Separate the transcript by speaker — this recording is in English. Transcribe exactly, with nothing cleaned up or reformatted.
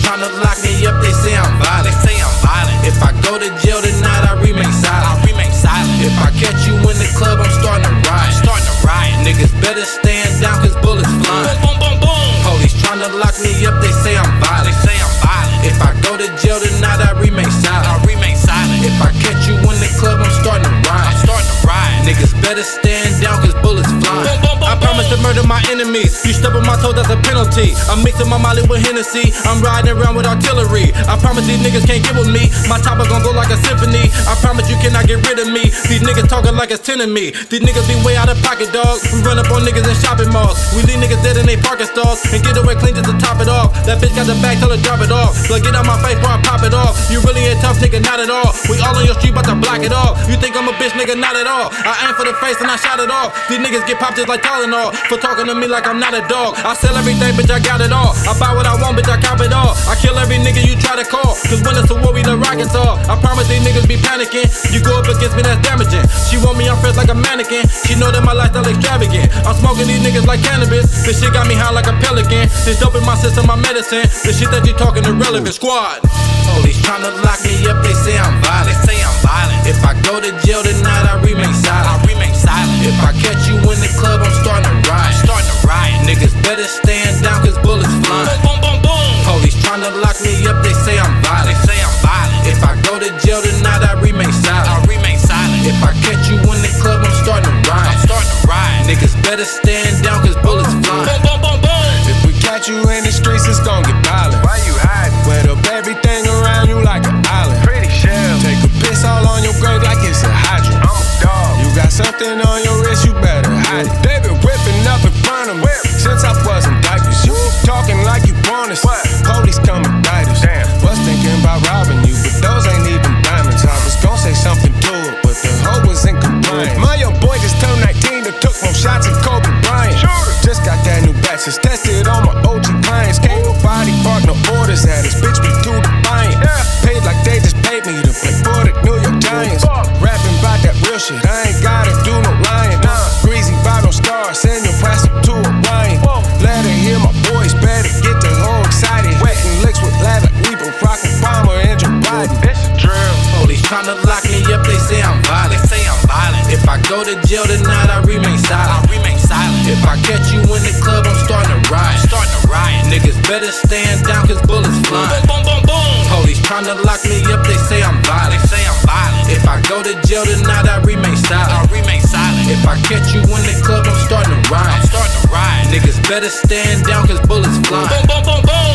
Speaker 1: tryna lock me up, they say I'm violent.
Speaker 2: They say I'm violent.
Speaker 1: If I go to jail tonight, I remain silent.
Speaker 2: I remain silent.
Speaker 1: If I catch you in the club, I'm starting to riot.
Speaker 2: Starting to riot.
Speaker 1: Niggas better stand down, cause bullets flying.
Speaker 2: Boom, boom, boom, boom.
Speaker 1: Police tryna lock me up, they say I'm violent.
Speaker 2: They say I'm violent.
Speaker 1: If I go to jail tonight, I remain silent.
Speaker 2: I remain silent.
Speaker 1: If I catch you in the club, I'm starting to riot.
Speaker 2: I'm starting to riot.
Speaker 1: Niggas better stand down, cause bullets flying.
Speaker 2: Boom, boom, boom,
Speaker 1: I promise to murder my enemies. You step on my toe, that's a penalty. I'm mixing my molly with Hennessy. I'm riding around with artillery. I promise these niggas can't get with me. My chopper gon' go like a symphony. I promise you cannot get rid of me. These niggas talking like it's ten of me. These niggas be way out of pocket, dog. We run up on niggas in shopping malls. We leave niggas dead in they parking stalls and get away clean just to top it off. That bitch got the bag, tell her drop it off. Look, get out my face before I pop it off. You really a tough nigga, not at all. We all on your street, but to block it off. You think I'm a bitch, nigga, not at all. I aim for the face and I shot it off. These niggas get popped just like Tylenol for talking to me like I'm not a dog. I sell everything, bitch, I got it all. I buy what I want, bitch, I cop it all. I kill every nigga you try to call, cause when it's a war, we the rockets all. I promise these niggas be panicking. You go up against me, that's damaging. She want me, I'm fresh like a mannequin. She know that my lifestyle extravagant. I'm smoking these niggas like cannabis. This shit got me high like a pelican. This dope in my system, my medicine. This shit that you talking irrelevant. Squad. Police tryna lock me up, they say I'm violent.
Speaker 2: They say I'm violent.
Speaker 1: If I go to jail tonight, I remain silent.
Speaker 2: I remain silent.
Speaker 1: If I catch you in the club, I'm starting to riot.
Speaker 2: I'm starting to riot.
Speaker 1: Niggas better stand down, cause bullets flying.
Speaker 2: Boom, boom, boom, boom.
Speaker 1: Police tryna lock me up, they say I'm violent.
Speaker 2: They say I'm violent.
Speaker 1: If I go to jail tonight, I remain silent.
Speaker 2: I remain silent.
Speaker 1: If I catch you in the club, I'm starting to riot.
Speaker 2: I'm starting to riot.
Speaker 1: Niggas better stand down, cause bullets flying.
Speaker 2: Boom, boom, boom, boom.
Speaker 3: If we catch you in the streets, it's gon' get violent.
Speaker 4: Why you hiding?
Speaker 3: Wet up everything around you like an island.
Speaker 4: Pretty shell.
Speaker 3: Take a piss all on your grave like it's a hydrant.
Speaker 4: I'm a dog.
Speaker 3: You got something on your wrist, you better hide it. They been whipping up in front of me since I wasn't diapers. You talking like you want us.
Speaker 4: What?
Speaker 3: Police come indict us.
Speaker 4: Damn.
Speaker 3: Was thinking about robbing you, but those ain't even diamonds. I was gon' say something to it, but the hoe was in compliance. My young boy just turned nineteen, that took from shots at Kobe Bryant.
Speaker 4: Shooter.
Speaker 3: Just got that new Lexus, tested on my O G clients. Can't nobody park no orders at us, bitch, we too defiant.
Speaker 4: Yeah.
Speaker 3: Paid like they just paid me to play for the New York Giants.
Speaker 4: Fuck.
Speaker 3: Rapping about that real shit, I ain't gotta do no lying.
Speaker 4: Nah.
Speaker 3: Greasy bottle stars, send your press up to Orion.
Speaker 4: Whoa.
Speaker 3: Let her hear my voice, better get the whole excited. Wetting licks with lather, Reaper, rockin' Palmer, and Joe Biden.
Speaker 4: It's a drill.
Speaker 1: Police tryna lock me up, they say I'm violent.
Speaker 2: They say I'm violent.
Speaker 1: If I go to jail tonight, I remain
Speaker 2: I
Speaker 1: silent.
Speaker 2: remain silent.
Speaker 1: If I catch you in the club, I'm starting to riot.
Speaker 2: I'm starting to riot.
Speaker 1: Niggas better stand down, cause bullets flying.
Speaker 2: Boom, boom, boom, boom.
Speaker 1: Police tryna lock me up, they say I'm
Speaker 2: They
Speaker 1: violent.
Speaker 2: say I'm violent.
Speaker 1: If I go to jail tonight, I remain
Speaker 2: I
Speaker 1: silent.
Speaker 2: remain silent.
Speaker 1: If I catch you in the club, I'm starting to
Speaker 2: I'm
Speaker 1: riot.
Speaker 2: starting to riot.
Speaker 1: Niggas better stand down, cause bullets flying.
Speaker 2: Boom, boom, boom, boom.